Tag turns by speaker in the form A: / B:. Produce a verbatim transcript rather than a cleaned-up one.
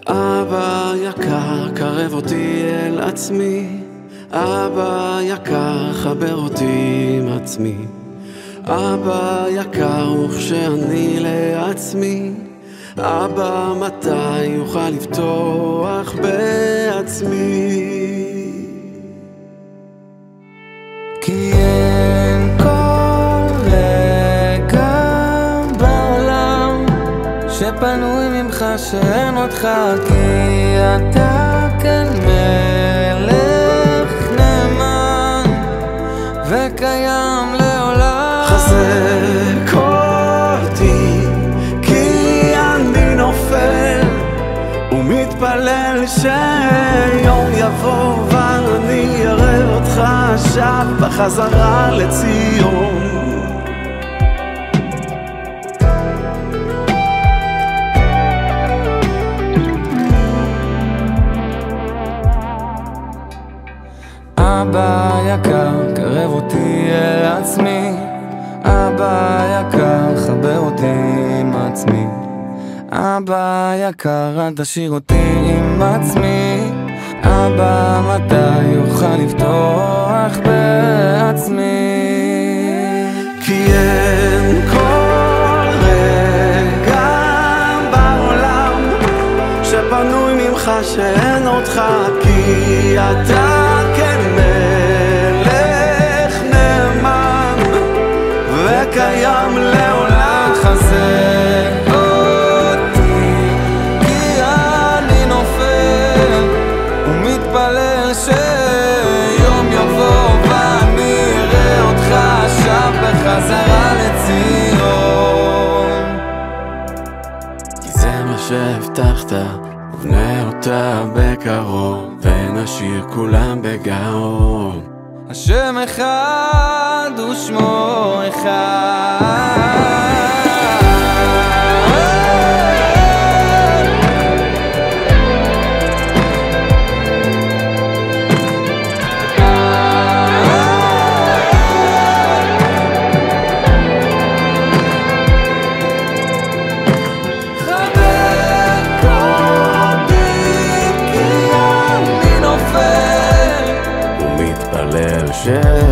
A: אבא יקר, קרב אותי אל עצמי. אבא יקר, חבר אותי עם עצמי. אבא יקר, וכשאני לעצמי, אבא מתי אוכל לפתוח בעצמי?
B: כי אין כל רגע בעולם שפנוי ממך שאין אותך, כי אתה כאן מלך נאמן וקיים לעולם.
A: חזק אותי כי אני נופל ומתפלל שיום יבוא ואני אראה אותך שב בחזרה לציון.
B: אבא יקר, קרב אותי אל עצמי. אבא יקר, חבר אותי עם עצמי. אבא יקר, אל תשאיר אותי עם עצמי. אבא מתי אוכל לפתוח בעצמי?
A: כי אין כל רגע בעולם שפנוי ממך שאין אותך, כי אתה כן מלך נאמן וקיים לעולם.
B: חזק אותי כי אני נופל ומתפלל שיום יבוא ואני אראה אותך שב בחזרה לציון.
A: כי זה מה שהבטחת, ובנה אותה בקרוב ונשאיר כולם בגאון.
B: השם אחד ושמו אחד.
A: ומתפלל ש...